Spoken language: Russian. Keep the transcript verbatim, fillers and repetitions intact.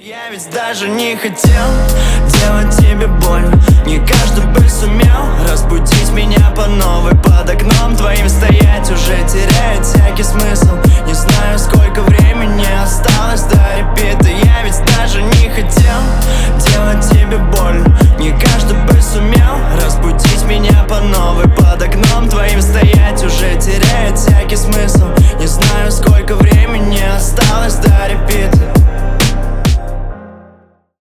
Я ведь даже не хотел делать тебе больно. Не каждый бы сумел разбудить меня по новой, подогнать